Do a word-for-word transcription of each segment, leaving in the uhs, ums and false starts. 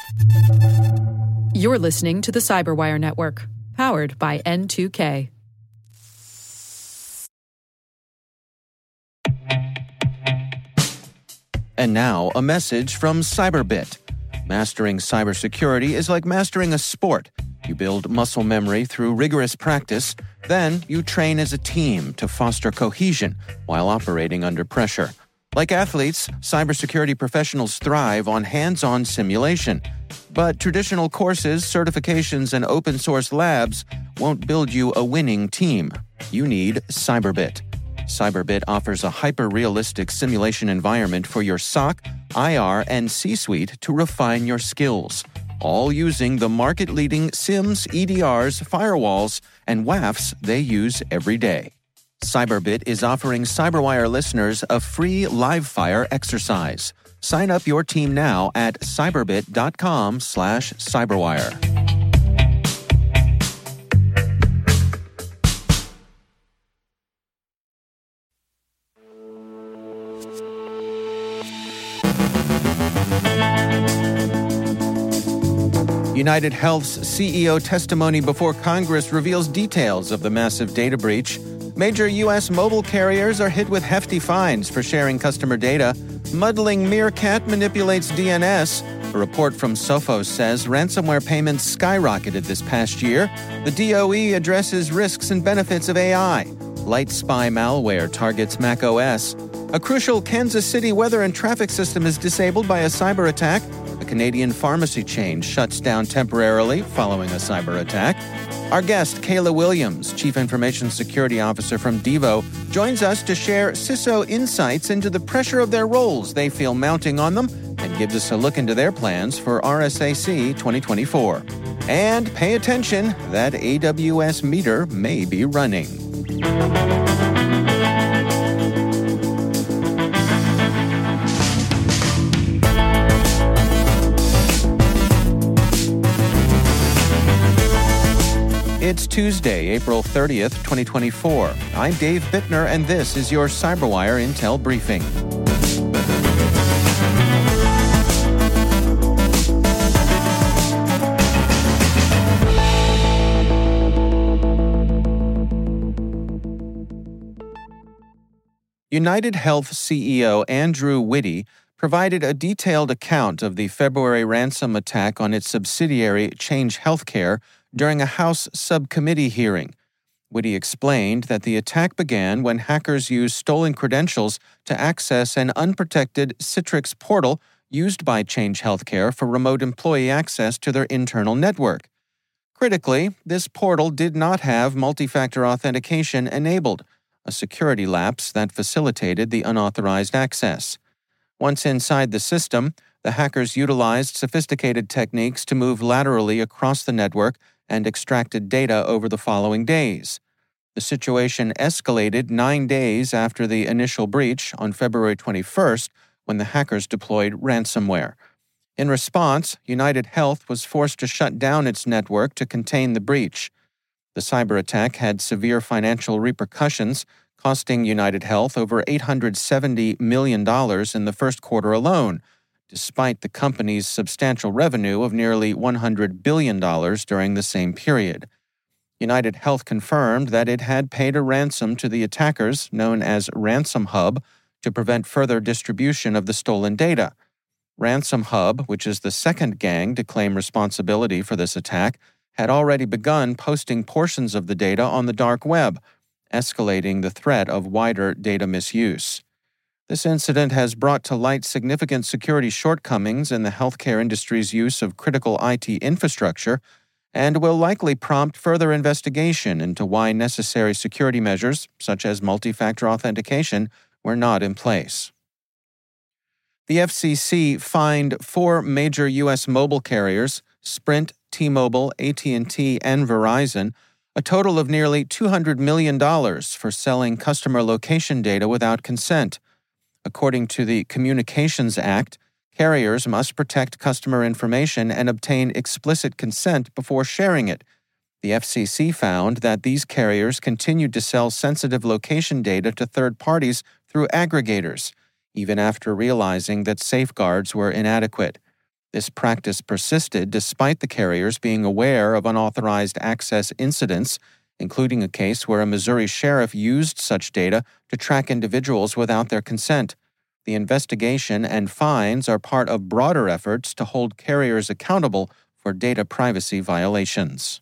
You're listening to the Cyberwire Network, powered by N two K. And now, a message from Cyberbit. Mastering cybersecurity is like mastering a sport. You build muscle memory through rigorous practice, then you train as a team to foster cohesion while operating under pressure. Like athletes, cybersecurity professionals thrive on hands-on simulation. But traditional courses, certifications, and open-source labs won't build you a winning team. You need Cyberbit. Cyberbit offers a hyper-realistic simulation environment for your S O C, I R, and C-suite to refine your skills, all using the market-leading SIMs, E D Rs, firewalls, and W A Fs they use every day. Cyberbit is offering Cyberwire listeners a free live-fire exercise. Sign up your team now at cyberbit.com slash cyberwire. United Health's C E O testimony before Congress reveals details of the massive data breach. Major U S mobile carriers are hit with hefty fines for sharing customer data. Muddling Meerkat manipulates D N S. A report from Sophos says ransomware payments skyrocketed this past year. The D O E addresses risks and benefits of A I. Light spy malware targets macOS. A crucial Kansas City weather and traffic system is disabled by a cyber attack. A Canadian pharmacy chain shuts down temporarily following a cyber attack. Our guest, Kayla Williams, Chief Information Security Officer from Devo, joins us to share C I S O insights into the pressure of their roles they feel mounting on them and gives us a look into their plans for R S A C twenty twenty-four. And pay attention, that A W S meter may be running. It's Tuesday, April thirtieth, twenty twenty-four. I'm Dave Bittner, and this is your Cyberwire Intel Briefing. United Health C E O Andrew Witty provided a detailed account of the February ransom attack on its subsidiary Change Healthcare during a House subcommittee hearing. Witty explained that the attack began when hackers used stolen credentials to access an unprotected Citrix portal used by Change Healthcare for remote employee access to their internal network. Critically, this portal did not have multi-factor authentication enabled, a security lapse that facilitated the unauthorized access. Once inside the system, the hackers utilized sophisticated techniques to move laterally across the network and extracted data over the following days. The situation escalated nine days after the initial breach on February twenty-first, when the hackers deployed ransomware. In response, United Health was forced to shut down its network to contain the breach. The cyber attack had severe financial repercussions, costing United Health over eight hundred seventy million dollars in the first quarter alone, despite the company's substantial revenue of nearly one hundred billion dollars during the same period. United Health confirmed that it had paid a ransom to the attackers, known as Ransom Hub, to prevent further distribution of the stolen data. Ransom Hub, which is the second gang to claim responsibility for this attack, had already begun posting portions of the data on the dark web, escalating the threat of wider data misuse. This incident has brought to light significant security shortcomings in the healthcare industry's use of critical I T infrastructure and will likely prompt further investigation into why necessary security measures, such as multi-factor authentication, were not in place. The F C C fined four major U S mobile carriers, Sprint, T-Mobile, A T and T, and Verizon, a total of nearly two hundred million dollars for selling customer location data without consent. According to the Communications Act, carriers must protect customer information and obtain explicit consent before sharing it. The F C C found that these carriers continued to sell sensitive location data to third parties through aggregators, even after realizing that safeguards were inadequate. This practice persisted despite the carriers being aware of unauthorized access incidents, including a case where a Missouri sheriff used such data to track individuals without their consent. The investigation and fines are part of broader efforts to hold carriers accountable for data privacy violations.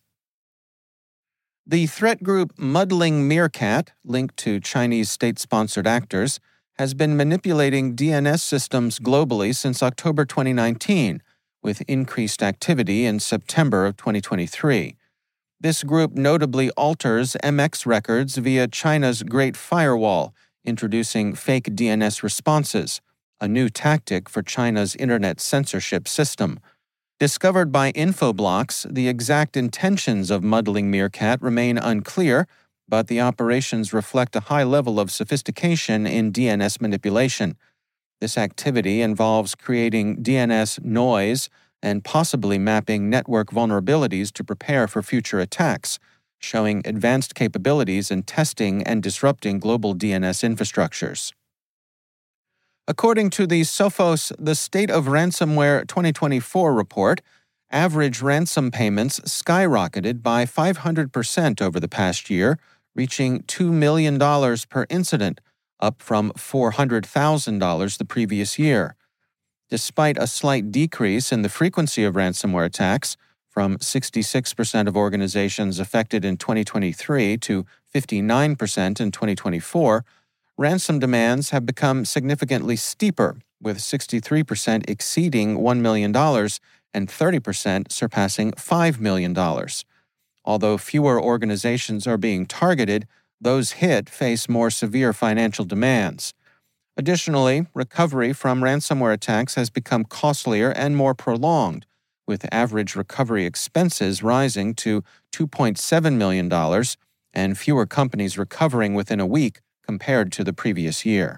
The threat group Muddling Meerkat, linked to Chinese state-sponsored actors, has been manipulating D N S systems globally since October twenty nineteen, with increased activity in September of twenty twenty-three. This group notably alters M X records via China's Great Firewall, introducing fake D N S responses, a new tactic for China's internet censorship system. Discovered by Infoblox, the exact intentions of Muddling Meerkat remain unclear, but the operations reflect a high level of sophistication in D N S manipulation. This activity involves creating D N S noise and possibly mapping network vulnerabilities to prepare for future attacks, showing advanced capabilities in testing and disrupting global D N S infrastructures. According to the Sophos The State of Ransomware twenty twenty-four report, average ransom payments skyrocketed by five hundred percent over the past year, reaching two million dollars per incident, up from four hundred thousand dollars the previous year. Despite a slight decrease in the frequency of ransomware attacks, from sixty-six percent of organizations affected in twenty twenty-three to fifty-nine percent in twenty twenty-four, ransom demands have become significantly steeper, with sixty-three percent exceeding one million dollars and thirty percent surpassing five million dollars. Although fewer organizations are being targeted, those hit face more severe financial demands. Additionally, recovery from ransomware attacks has become costlier and more prolonged, with average recovery expenses rising to two point seven million dollars and fewer companies recovering within a week compared to the previous year.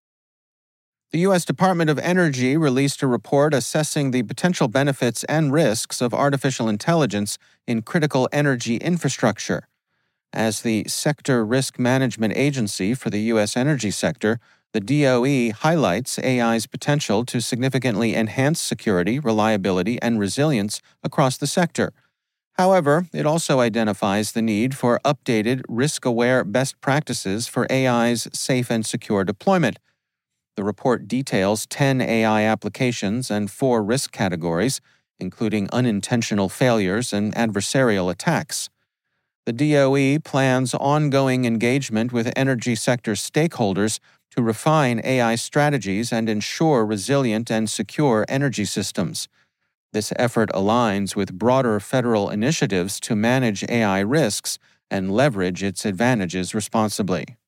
The U S Department of Energy released a report assessing the potential benefits and risks of artificial intelligence in critical energy infrastructure. As the Sector Risk Management Agency for the U S energy sector, the D O E highlights A I's potential to significantly enhance security, reliability, and resilience across the sector. However, it also identifies the need for updated, risk-aware best practices for A I's safe and secure deployment. The report details ten A I applications and four risk categories, including unintentional failures and adversarial attacks. The D O E plans ongoing engagement with energy sector stakeholders to refine A I strategies and ensure resilient and secure energy systems. This effort aligns with broader federal initiatives to manage A I risks and leverage its advantages responsibly.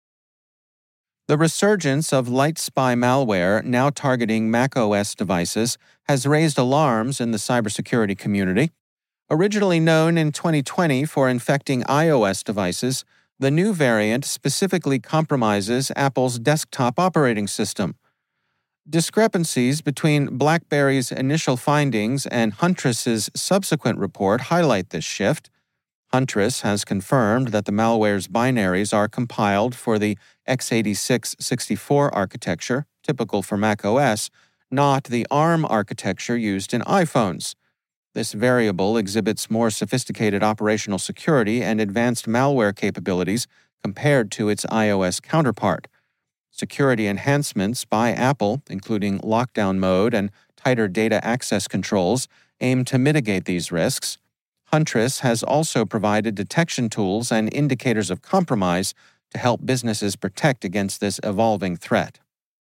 The resurgence of LightSpy malware, now targeting macOS devices, has raised alarms in the cybersecurity community. Originally known in twenty twenty for infecting iOS devices, the new variant specifically compromises Apple's desktop operating system. Discrepancies between BlackBerry's initial findings and Huntress's subsequent report highlight this shift. Huntress has confirmed that the malware's binaries are compiled for the x eighty-six sixty-four architecture, typical for macOS, not the ARM architecture used in iPhones. This variable exhibits more sophisticated operational security and advanced malware capabilities compared to its iOS counterpart. Security enhancements by Apple, including lockdown mode and tighter data access controls, aim to mitigate these risks. Huntress has also provided detection tools and indicators of compromise to help businesses protect against this evolving threat.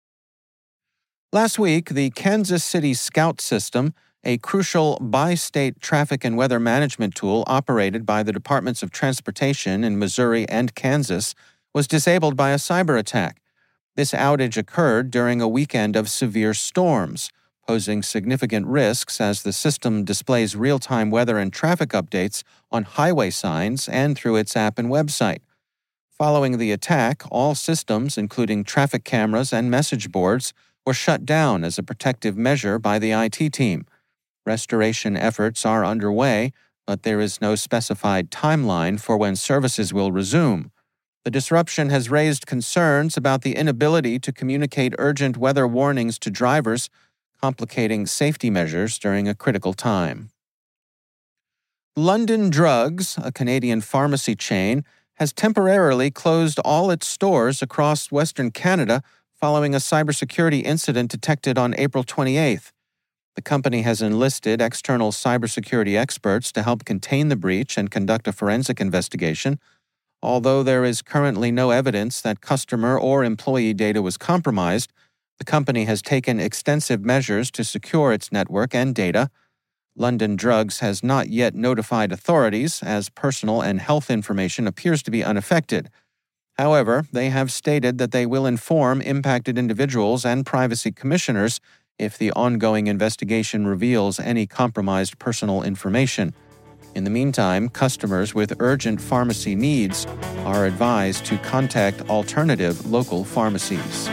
Last week, the Kansas City Scout System, a crucial bi-state traffic and weather management tool operated by the Departments of Transportation in Missouri and Kansas, was disabled by a cyber attack. This outage occurred during a weekend of severe storms, posing significant risks as the system displays real-time weather and traffic updates on highway signs and through its app and website. Following the attack, all systems, including traffic cameras and message boards, were shut down as a protective measure by the I T team. Restoration efforts are underway, but there is no specified timeline for when services will resume. The disruption has raised concerns about the inability to communicate urgent weather warnings to drivers, complicating safety measures during a critical time. London Drugs, a Canadian pharmacy chain, has temporarily closed all its stores across Western Canada following a cybersecurity incident detected on April twenty-eighth. The company has enlisted external cybersecurity experts to help contain the breach and conduct a forensic investigation. Although there is currently no evidence that customer or employee data was compromised, the company has taken extensive measures to secure its network and data. London Drugs has not yet notified authorities, as personal and health information appears to be unaffected. However, they have stated that they will inform impacted individuals and privacy commissioners if the ongoing investigation reveals any compromised personal information. In the meantime, customers with urgent pharmacy needs are advised to contact alternative local pharmacies.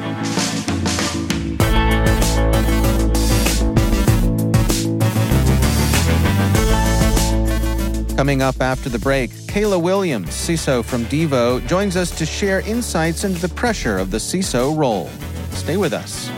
Coming up after the break, Kayla Williams, C I S O from Devo, joins us to share insights into the pressure of the C I S O role. Stay with us.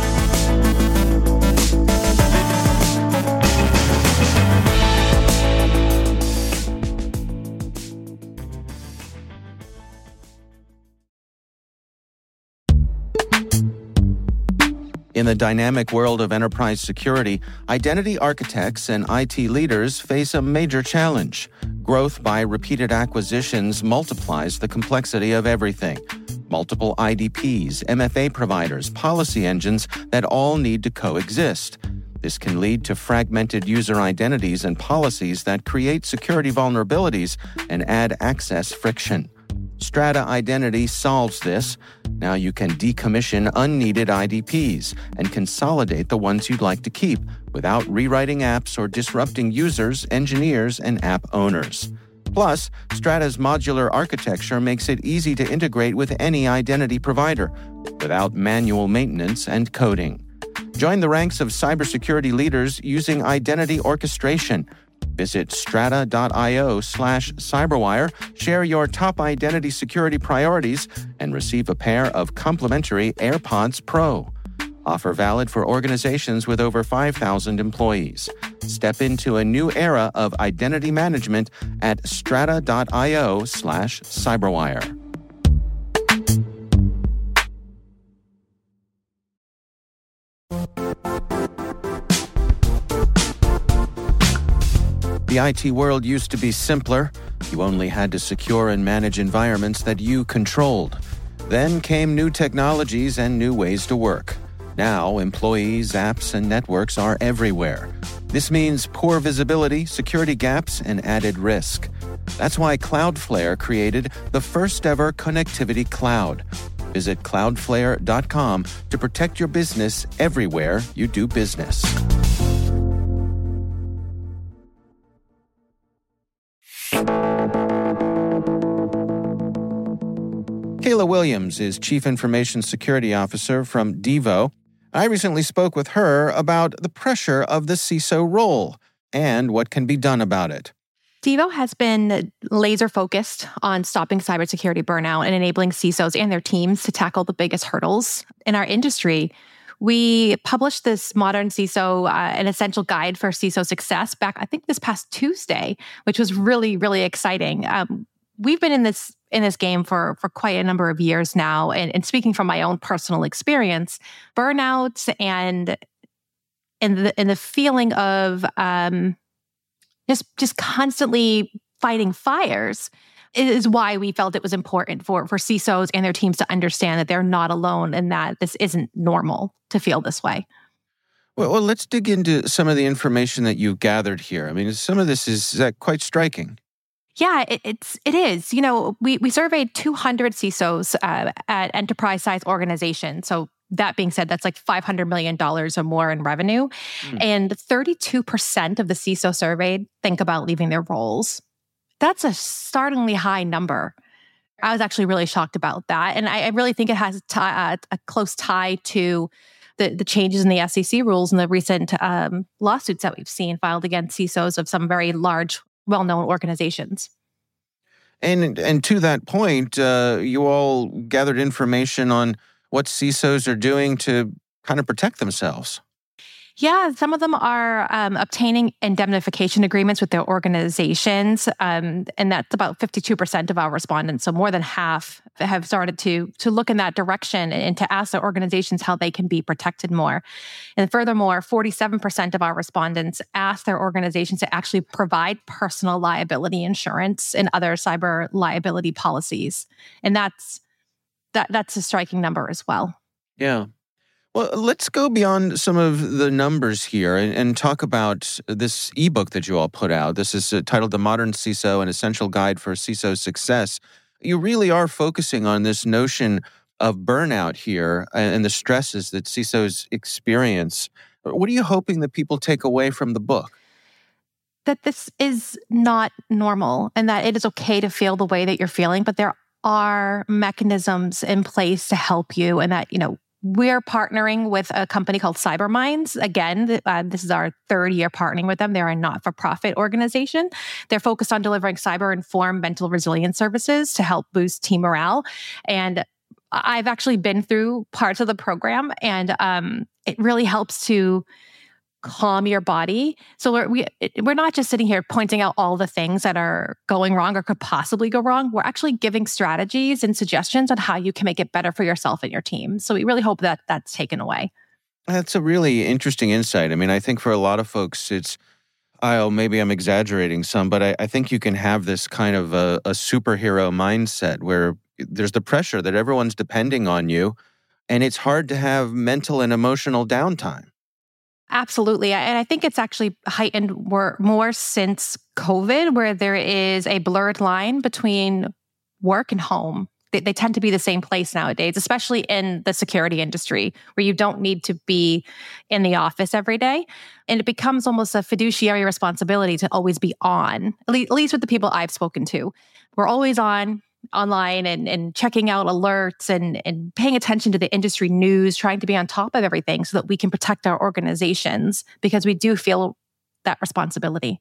In the dynamic world of enterprise security, identity architects and I T leaders face a major challenge. Growth by repeated acquisitions multiplies the complexity of everything. Multiple I D Ps, M F A providers, policy engines that all need to coexist. This can lead to fragmented user identities and policies that create security vulnerabilities and add access friction. Strata Identity solves this. Now you can decommission unneeded I D Ps and consolidate the ones you'd like to keep without rewriting apps or disrupting users, engineers, and app owners. Plus, Strata's modular architecture makes it easy to integrate with any identity provider without manual maintenance and coding. Join the ranks of cybersecurity leaders using identity orchestration. Visit strata.io slash cyberwire, share your top identity security priorities, and receive a pair of complimentary AirPods Pro. Offer valid for organizations with over five thousand employees. Step into a new era of identity management at strata.io slash cyberwire. The I T world used to be simpler. You only had to secure and manage environments that you controlled. Then came new technologies and new ways to work. Now, employees, apps, and networks are everywhere. This means poor visibility, security gaps, and added risk. That's why Cloudflare created the first-ever connectivity cloud. Visit cloudflare dot com to protect your business everywhere you do business. Kayla Williams is Chief Information Security Officer from Devo. I recently spoke with her about the pressure of the C I S O role and what can be done about it. Devo has been laser focused on stopping cybersecurity burnout and enabling C I S Os and their teams to tackle the biggest hurdles in our industry. We published this Modern C I S O, uh, an essential guide for C I S O success back, I think, this past Tuesday, which was really, really exciting. Um, we've been in this in this game for, for quite a number of years now. And, and speaking from my own personal experience, burnout and, and, the, and the feeling of um, just, just constantly fighting fires is why we felt it was important for, for C I S Os and their teams to understand that they're not alone and that this isn't normal to feel this way. Well, well let's dig into some of the information that you gathered here. I mean, some of this is, is that quite striking. Yeah, it, it's it is. You know, we we surveyed two hundred C I S Os uh, at enterprise-sized organizations. So that being said, that's like five hundred million dollars or more in revenue. Mm. And thirty-two percent of the C I S O surveyed think about leaving their roles. That's a startlingly high number. I was actually really shocked about that. And I, I really think it has t- uh, a close tie to the, the changes in the S E C rules and the recent um, lawsuits that we've seen filed against C I S Os of some very large, well-known organizations. And and to that point, uh, you all gathered information on what C I S Os are doing to kind of protect themselves. Yeah, some of them are um, obtaining indemnification agreements with their organizations, um, and that's about fifty-two percent of our respondents. So more than half have started to to look in that direction and to ask their organizations how they can be protected more. And furthermore, forty-seven percent of our respondents ask their organizations to actually provide personal liability insurance and other cyber liability policies, and that's that that's a striking number as well. Yeah. Well, let's go beyond some of the numbers here and, and talk about this ebook that you all put out. This is uh, titled The Modern C I S O, An Essential Guide for C I S O Success. You really are focusing on this notion of burnout here and, and the stresses that C I S Os experience. What are you hoping that people take away from the book? That this is not normal and that it is okay to feel the way that you're feeling, but there are mechanisms in place to help you, and that, you know, we're partnering with a company called CyberMinds. Again, uh, this is our third year partnering with them. They're a not-for-profit organization. They're focused on delivering cyber-informed mental resilience services to help boost team morale. And I've actually been through parts of the program, and um, it really helps to calm your body. So we're, we, we're not just sitting here pointing out all the things that are going wrong or could possibly go wrong. We're actually giving strategies and suggestions on how you can make it better for yourself and your team. So we really hope that that's taken away. That's a really interesting insight. I mean, I think for a lot of folks, it's, oh, maybe I'm exaggerating some, but I, I think you can have this kind of a, a superhero mindset where there's the pressure that everyone's depending on you, and it's hard to have mental and emotional downtime. Absolutely. And I think it's actually heightened more, more since COVID, where there is a blurred line between work and home. They, they tend to be the same place nowadays, especially in the security industry, where you don't need to be in the office every day. And it becomes almost a fiduciary responsibility to always be on, at least, at least with the people I've spoken to. We're always on. online and, and checking out alerts and, and paying attention to the industry news, trying to be on top of everything so that we can protect our organizations, because we do feel that responsibility.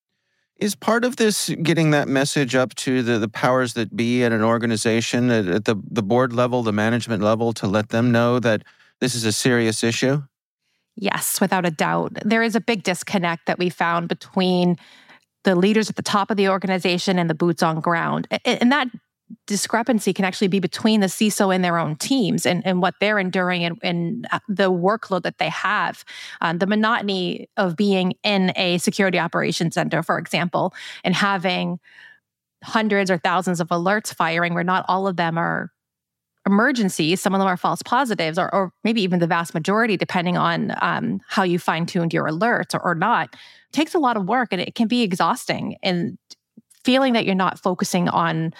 Is part of this getting that message up to the, the powers that be at an organization, at, at the, the board level, the management level, to let them know that this is a serious issue? Yes, without a doubt. There is a big disconnect that we found between the leaders at the top of the organization and the boots on ground. And that discrepancy can actually be between the C I S O and their own teams and, and what they're enduring and, and the workload that they have. Um, the monotony of being in a security operations center, for example, and having hundreds or thousands of alerts firing where not all of them are emergencies, some of them are false positives, or, or maybe even the vast majority, depending on um, how you fine-tuned your alerts or, or not, takes a lot of work, and it can be exhausting. And feeling that you're not focusing on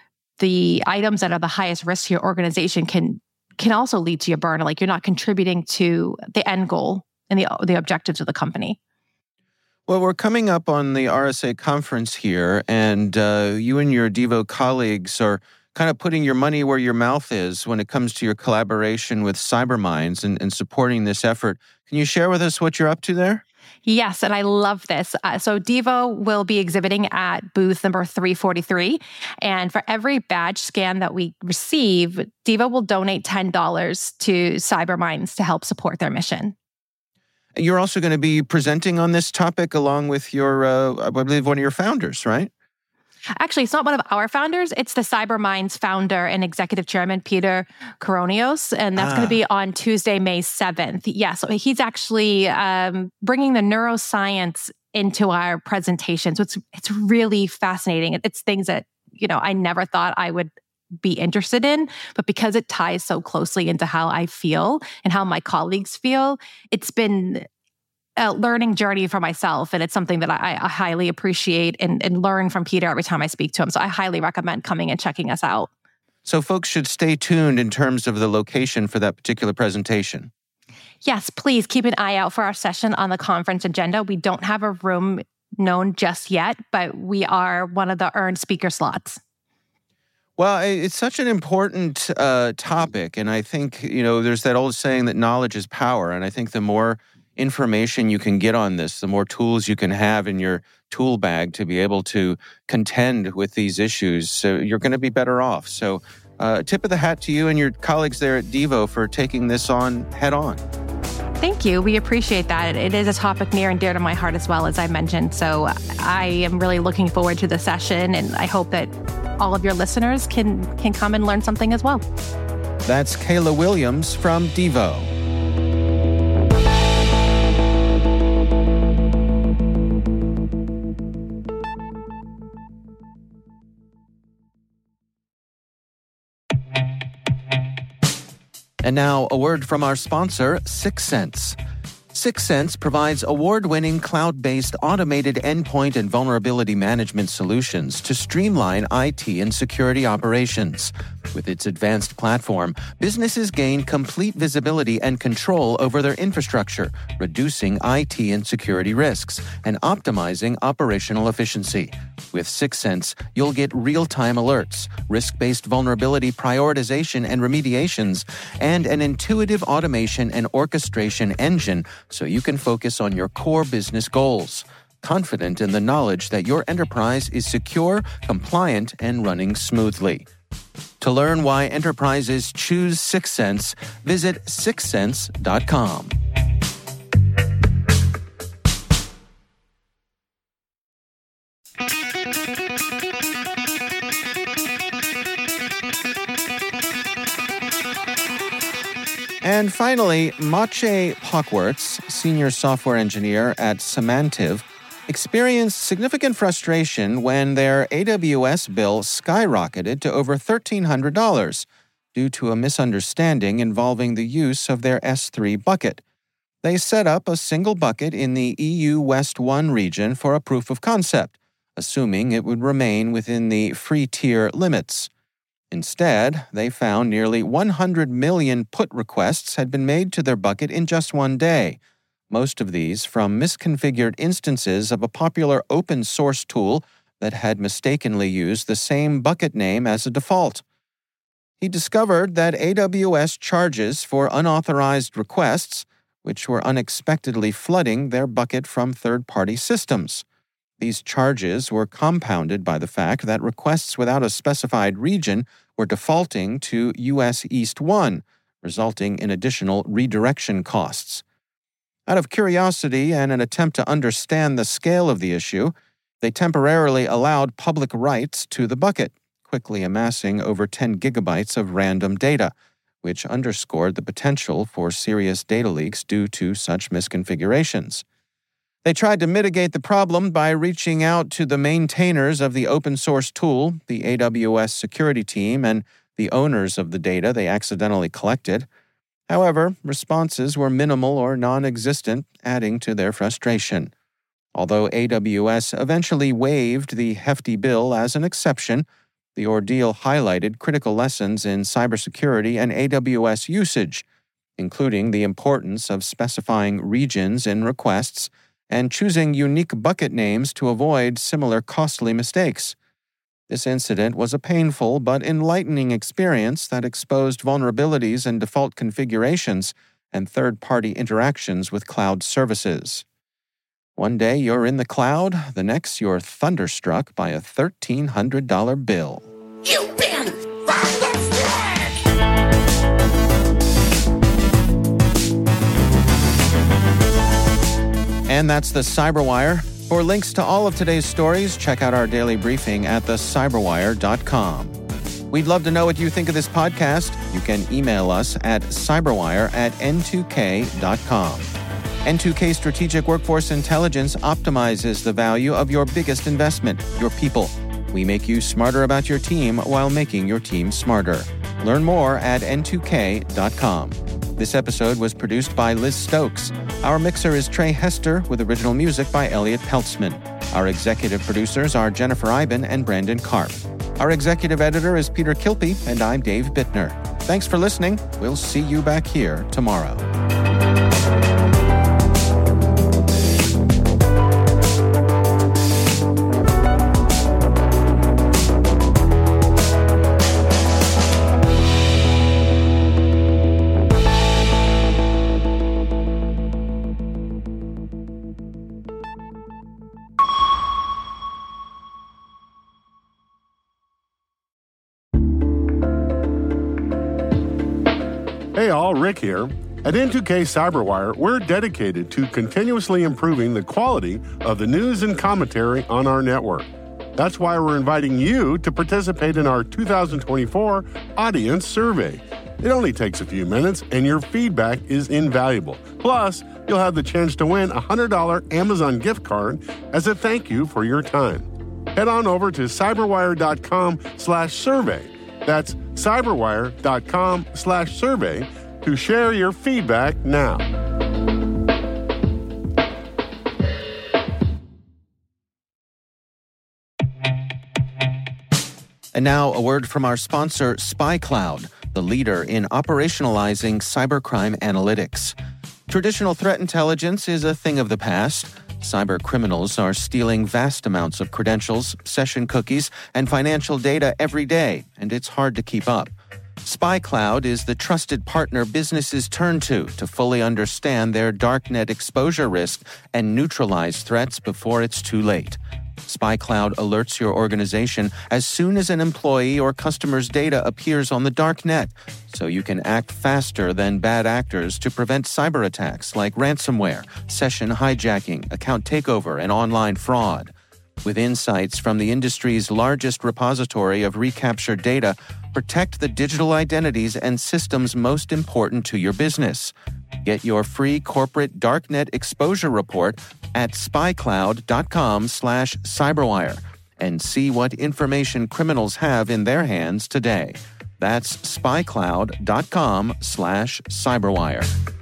the items that are the highest risk to your organization can can also lead to your burnout. Like you're not contributing to the end goal and the the objectives of the company. Well, we're coming up on the R S A conference here, and uh, you and your Devo colleagues are kind of putting your money where your mouth is when it comes to your collaboration with CyberMinds and, and supporting this effort. Can you share with us what you're up to there? Yes, and I love this. Uh, so Devo will be exhibiting at booth number three forty-three. And for every badge scan that we receive, Devo will donate ten dollars to CyberMinds to help support their mission. You're also going to be presenting on this topic along with your, uh, I believe, one of your founders, right? Actually, it's not one of our founders. It's the CyberMinds founder and executive chairman, Peter Koronios. And that's ah. going to be on Tuesday, May seventh. Yeah, so he's actually um, bringing the neuroscience into our presentation. So it's, it's really fascinating. It's things that, you know, I never thought I would be interested in, but because it ties so closely into how I feel and how my colleagues feel, it's been a learning journey for myself. And it's something that I, I highly appreciate and, and learn from Peter every time I speak to him. So I highly recommend coming and checking us out. So folks should stay tuned in terms of the location for that particular presentation. Yes, please keep an eye out for our session on the conference agenda. We don't have a room known just yet, but we are one of the earned speaker slots. Well, it's such an important uh, topic. And I think, you know, there's that old saying that knowledge is power. And I think the more information you can get on this, the more tools you can have in your tool bag to be able to contend with these issues, so you're going to be better off. So uh, tip of the hat to you and your colleagues there at Devo for taking this on head on. Thank you. We appreciate that. It is a topic near and dear to my heart as well, as I mentioned. So I am really looking forward to the session, and I hope that all of your listeners can, can come and learn something as well. That's Kayla Williams from Devo. And now, a word from our sponsor, Syxsense. Syxsense provides award-winning cloud-based automated endpoint and vulnerability management solutions to streamline I T and security operations. With its advanced platform, businesses gain complete visibility and control over their infrastructure, reducing I T and security risks and optimizing operational efficiency. With Syxsense, you'll get real-time alerts, risk-based vulnerability prioritization and remediations, and an intuitive automation and orchestration engine so you can focus on your core business goals, confident in the knowledge that your enterprise is secure, compliant, and running smoothly. To learn why enterprises choose Syxsense, visit syxsense dot com. And finally, Maciej Pokwerts, senior software engineer at Semantive, experienced significant frustration when their A W S bill skyrocketed to over thirteen hundred dollars due to a misunderstanding involving the use of their S three bucket. They set up a single bucket in the E U West one region for a proof of concept, assuming it would remain within the free tier limits. Instead, they found nearly one hundred million put requests had been made to their bucket in just one day, most of these from misconfigured instances of a popular open-source tool that had mistakenly used the same bucket name as a default. He discovered that A W S charges for unauthorized requests, which were unexpectedly flooding their bucket from third-party systems. These charges were compounded by the fact that requests without a specified region were defaulting to U S East one, resulting in additional redirection costs. Out of curiosity and an attempt to understand the scale of the issue, they temporarily allowed public writes to the bucket, quickly amassing over ten gigabytes of random data, which underscored the potential for serious data leaks due to such misconfigurations. They tried to mitigate the problem by reaching out to the maintainers of the open-source tool, the A W S security team, and the owners of the data they accidentally collected. However, responses were minimal or non-existent, adding to their frustration. Although A W S eventually waived the hefty bill as an exception, the ordeal highlighted critical lessons in cybersecurity and A W S usage, including the importance of specifying regions in requests and choosing unique bucket names to avoid similar costly mistakes. This incident was a painful but enlightening experience that exposed vulnerabilities in default configurations and third-party interactions with cloud services. One day you're in the cloud, the next you're thunderstruck by a thirteen hundred dollars bill. You've been thunderstruck! And that's the Cyberwire. For links to all of today's stories, check out our daily briefing at the cyberwire dot com. We'd love to know what you think of this podcast. You can email us at cyberwire at n two k dot com. N two K Strategic Workforce Intelligence optimizes the value of your biggest investment, your people. We make you smarter about your team while making your team smarter. Learn more at n two k dot com. This episode was produced by Liz Stokes. Our mixer is Trey Hester with original music by Elliot Peltzman. Our executive producers are Jennifer Iben and Brandon Karp. Our executive editor is Peter Kilpie, and I'm Dave Bittner. Thanks for listening. We'll see you back here tomorrow. Hey all, Rick here. At N two K CyberWire, we're dedicated to continuously improving the quality of the news and commentary on our network. That's why we're inviting you to participate in our two thousand twenty-four audience survey. It only takes a few minutes, and your feedback is invaluable. Plus, you'll have the chance to win a one hundred dollars Amazon gift card as a thank you for your time. Head on over to cyberwire.com slash survey. That's cyberwire.com slash survey to share your feedback now. And now, a word from our sponsor, SpyCloud, the leader in operationalizing cybercrime analytics. Traditional threat intelligence is a thing of the past. Cyber criminals are stealing vast amounts of credentials, session cookies, and financial data every day, and it's hard to keep up. SpyCloud is the trusted partner businesses turn to to fully understand their darknet exposure risk and neutralize threats before it's too late. SpyCloud alerts your organization as soon as an employee or customer's data appears on the dark net, so you can act faster than bad actors to prevent cyber attacks like ransomware, session hijacking, account takeover, and online fraud. With insights from the industry's largest repository of recaptured data, protect the digital identities and systems most important to your business. Get your free corporate darknet exposure report at spycloud.com slash cyberwire and see what information criminals have in their hands today. That's spycloud.com slash cyberwire.